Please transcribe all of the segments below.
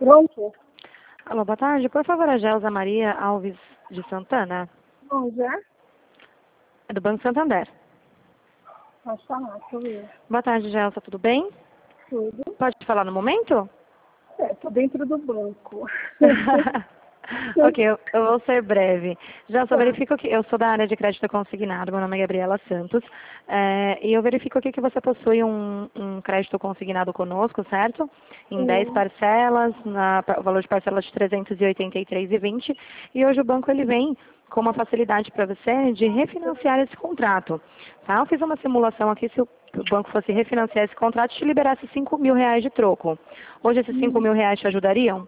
Pronto? Alô, boa tarde. Por favor, a Gelsa Maria Alves de Santana, Bom, já? é do Banco Santander. Pode falar, sou eu. Boa tarde, Gelsa, tudo bem? Tudo? Pode falar no momento? Tô dentro do banco. Ok, eu vou ser breve. Gelsa, eu Tá. verifico que eu sou da área de crédito consignado, meu nome é Gabriela Santos, e eu verifico aqui que você possui um crédito consignado conosco, certo? Em 10 Sim. parcelas, o valor de parcelas de R$ 383,20, e hoje o banco ele vem com uma facilidade para você de refinanciar esse contrato. Tá? Eu fiz uma simulação aqui, se o banco fosse refinanciar esse contrato, te liberasse R$ 5.000 de troco. Hoje esses R$ 5.000 te ajudariam?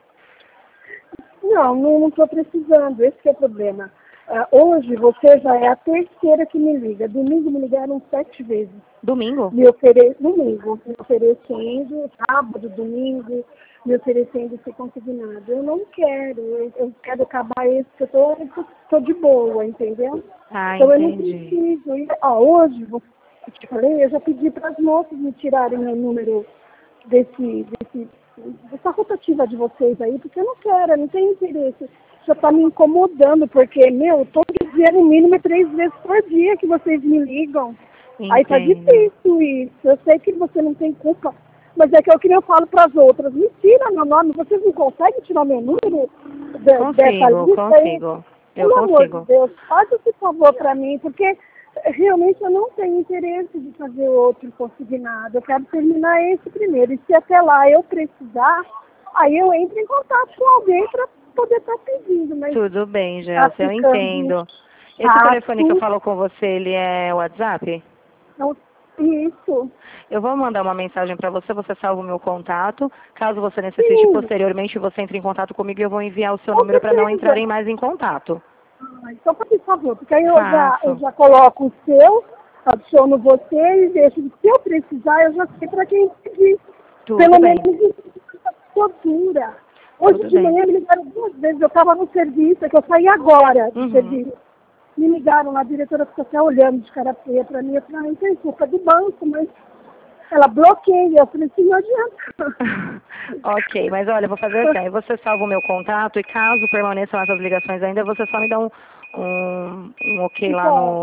Não estou precisando, esse que é o problema. Hoje você já é a terceira que me liga. Domingo me ligaram 7 vezes. Domingo? Domingo, me oferecendo, sábado, domingo, me oferecendo ser consignado. Eu não quero, eu quero acabar esse, que eu tô de boa, entendeu? Ah, Então eu não entendi. preciso. Hoje, eu te falei, eu já pedi para as moças me tirarem meu número dessa rotativa de vocês aí, porque eu não quero, eu não tenho interesse. Já está me incomodando, porque, todo dia, no mínimo, é 3 vezes por dia que vocês me ligam. Aí tá Entendo. difícil isso. Eu sei que você não tem culpa, mas é que eu que nem eu falo para as outras. Me tira meu nome, vocês não conseguem tirar meu número dessa Consigo, lista aí? consigo. Eu Pelo amor de consigo. Deus, faz esse favor para mim, porque realmente eu não tenho interesse de fazer outro consignado. Eu quero terminar esse primeiro. E se até lá eu precisar, aí eu entro em contato com alguém para poder estar pedindo. Mas Tudo bem, tá Gelson, eu ficando entendo. Esse telefone que eu chato. falo com você, ele é WhatsApp? Não, isso. Eu vou mandar uma mensagem para você, você salva o meu contato. Caso você necessite Sim, posteriormente, você entre em contato comigo e eu vou enviar o seu com número para não certeza. entrarem mais em contato. Então, por favor, porque aí eu Faço. já coloco o seu, adiciono você e deixo. Se eu precisar, eu já sei para quem pedir. Tudo Pelo bem, menos isso tortura. Hoje tudo de bem. manhã me ligaram 2 vezes, eu estava no serviço, é que eu saí agora do Uhum. serviço. Me ligaram, a diretora ficou até olhando de cara feia para mim. Eu falei, não tem culpa do banco, mas ela bloqueia. Eu falei, assim, não adianta. Ok, mas olha, eu vou fazer assim, aí você salva o meu contato e caso permaneçam essas ligações ainda, você só me dá um ok lá Então,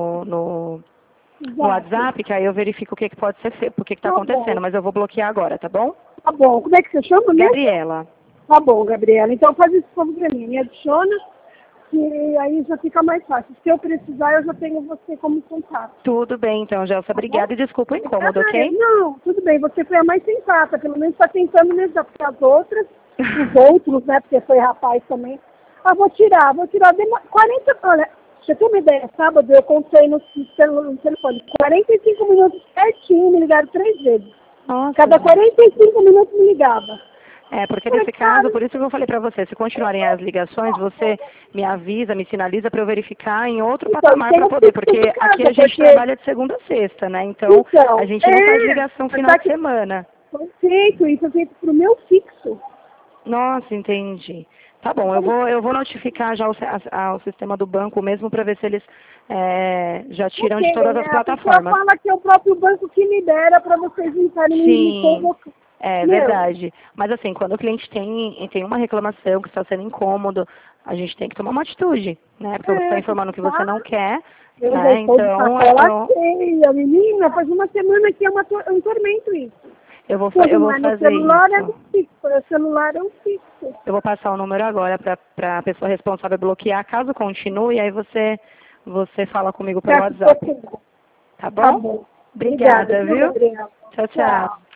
no exato. WhatsApp, que aí eu verifico o que pode ser feito, o que está Tá bom, acontecendo, mas eu vou bloquear agora, tá bom? tá bom. Como é que você chama mesmo? Gabriela. Tá bom, Gabriela. Então faz isso favor pra mim. Me adiciona, que aí já fica mais fácil. Se eu precisar, eu já tenho você como contato. Tudo bem, então, Gelsa, Tá bom? obrigada e desculpa o incômodo, Obrigada. ok? Não, tudo bem. Você foi a mais sensata. Pelo menos está tentando mesmo, porque as outras, os outros, né? Porque foi rapaz também. Vou tirar. 40. Olha, deixa eu ter uma ideia. Sábado eu contei no telefone. 45 minutos certinho, me ligaram 3 vezes. Nossa, Cada gente. 45 minutos me ligava. É, porque Falei, nesse caso, cara, por isso que eu falei pra você, se continuarem as ligações, você me avisa, me sinaliza para eu verificar em outro então, e patamar tem para o poder, fixo de porque aqui casa, a gente porque, trabalha de segunda a sexta, né? Então, a gente não faz ligação final tá de que semana. foi feito, isso é feito pro meu fixo. Nossa, entendi. Tá bom, Então, eu vou notificar já ao sistema do banco mesmo para ver se eles já tiram de ok, todas as né? A pessoa plataformas. fala que é o próprio banco que libera para vocês estarem me Sim, convocando. é Meu, verdade. Mas assim, quando o cliente tem uma reclamação que está sendo incômodo, a gente tem que tomar uma atitude, né? Porque você está informando que você tá? não quer, Eu já né? estou de Então, sacola cheia, menina, faz uma semana que é um tormento isso. Quando eu não vou é no fazer celular, é isso. no fixo. É celular, é um fixo. Eu vou passar o número agora para a pessoa responsável bloquear. Caso continue, aí você fala comigo pelo Certo, WhatsApp. tô. Tá Tá bom? bom. Obrigada, Obrigada, viu, viu? Gabriela? Tchau, tchau. Tchau.